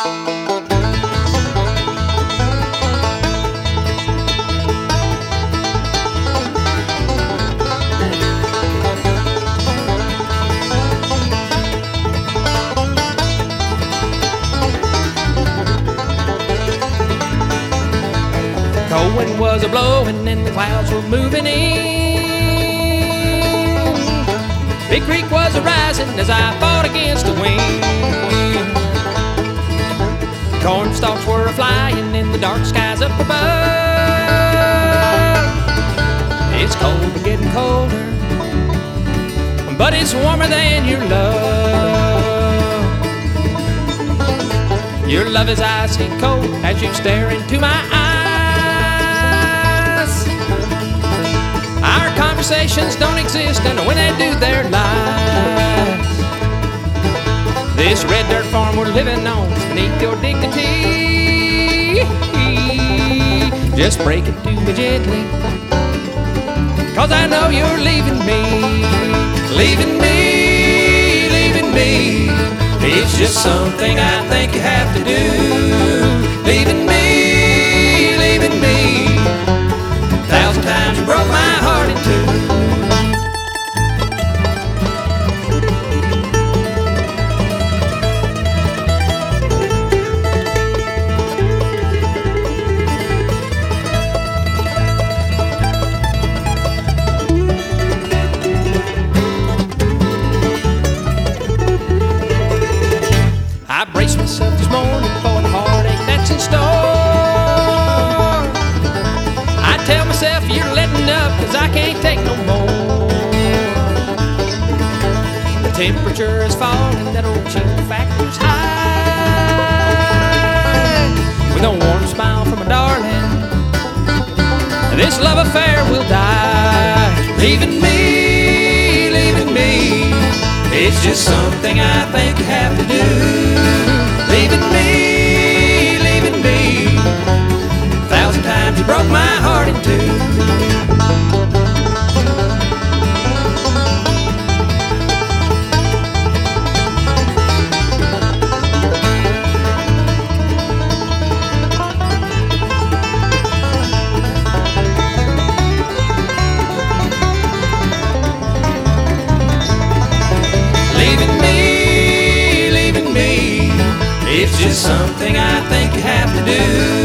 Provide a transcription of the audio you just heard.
Cold wind was a-blowing and the clouds were moving in. Big creek was a-rising as I fought against the wind. Corn stalks were a-flying in the dark skies up above. It's cold but getting colder, but it's warmer than your love. Your love is icy cold as you stare into my eyes. Our conversations don't exist, and when they do, they're lies. This red dirt farm we're living on is beneath your dignity. Just break it to me gently, 'cause I know you're leaving me. Leaving me, leaving me. It's just something I think you have to do. Leaving me, leaving me. 1,000 times you broke my heart in two. I braced myself this morning for the heartache that's in store. I tell myself you're letting up, 'cause I can't take no more. The temperature is falling, that old chill factor's high. With no warm smile from a darling, this love affair will die. Leaving me, leaving me. It's just something I think you have to do. Leaving me, leaving me. 1,000 times you broke my heart in two. Leaving me, leaving me. It's just something I think you have to do.